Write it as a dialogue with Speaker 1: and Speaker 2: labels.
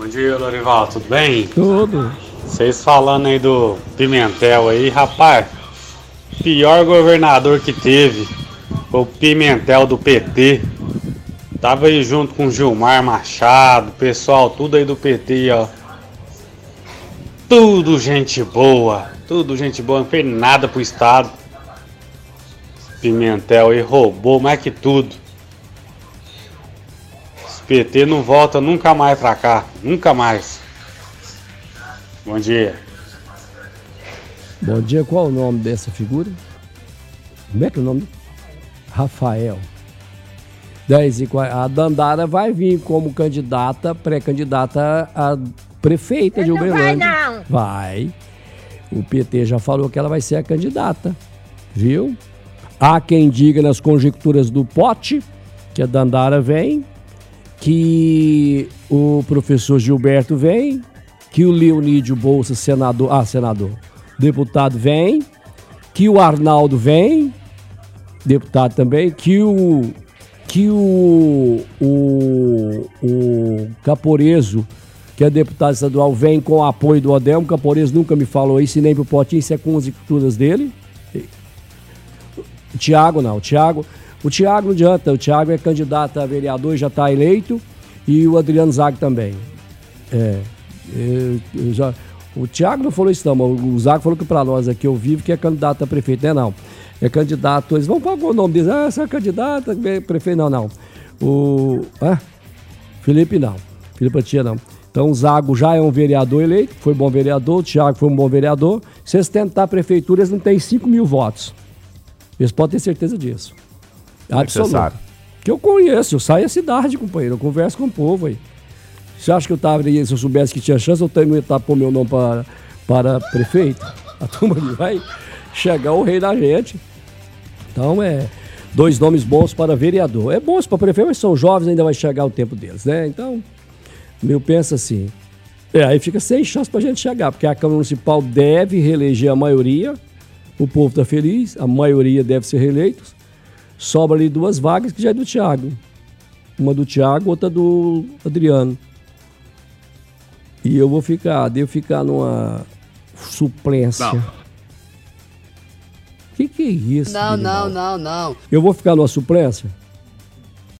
Speaker 1: Bom dia, Lorival, tudo bem?
Speaker 2: Tudo.
Speaker 1: Vocês falando aí do Pimentel aí, rapaz, pior governador que teve foi o Pimentel do PT. Tava aí junto com o Gilmar Machado, pessoal, tudo aí do PT, ó. Tudo gente boa, não fez nada pro estado. Pimentel aí roubou mais que tudo. Esse PT não volta nunca mais pra cá, nunca mais. Bom dia.
Speaker 2: Bom dia, qual o nome dessa figura? Como é que é o nome? Rafael. 10h40. A Dandara vai vir como candidata, pré-candidata a prefeita de Uberlândia.
Speaker 3: Não vai,
Speaker 2: Vai. O PT já falou que ela vai ser a candidata. Viu? Há quem diga nas conjecturas do Pote que a Dandara vem, que o professor Gilberto vem, que o Leonídio Bolsa, senador, deputado vem, que o Arnaldo vem, deputado também, que o Caporeso, que é deputado estadual, vem com o apoio do Odelmo. O Caporeso nunca me falou isso, e nem pro Potinho, isso é com as escrituras dele. O Thiago não, o Thiago não adianta, o Thiago é candidato a vereador e já está eleito, e o Adriano Zago também. O Thiago não falou isso não, mas o Zago falou que para nós aqui eu vivo que é candidato a prefeito, não. É candidato, eles vão pagar o nome deles, essa é candidata, prefeito, não. Felipe não, Felipe Atia não. Então o Zago já é um vereador eleito, foi bom vereador, o Thiago foi um bom vereador. Se eles tentar a prefeitura, eles não têm 5 mil votos. Eles podem ter certeza disso. Absoluto. Você sabe? Que eu conheço, eu saio da cidade, companheiro, eu converso com o povo aí. Você acha que eu estava aí, se eu soubesse que tinha chance, eu não ia estar pôr meu nome para prefeito? A turma ali vai chegar o rei da gente. Então, 2 nomes bons para vereador. É bons para prefeito, mas são jovens, ainda vai chegar o tempo deles, né? Então, eu penso assim. Aí fica sem chance para a gente chegar, porque a Câmara Municipal deve reeleger a maioria. O povo está feliz, a maioria deve ser reeleitos. Sobra ali 2 vagas que já é do Thiago. Uma do Thiago, outra do Adriano. E eu devo ficar numa suplência.
Speaker 4: Não.
Speaker 2: Que é isso?
Speaker 3: não.
Speaker 2: Eu vou ficar numa suplência?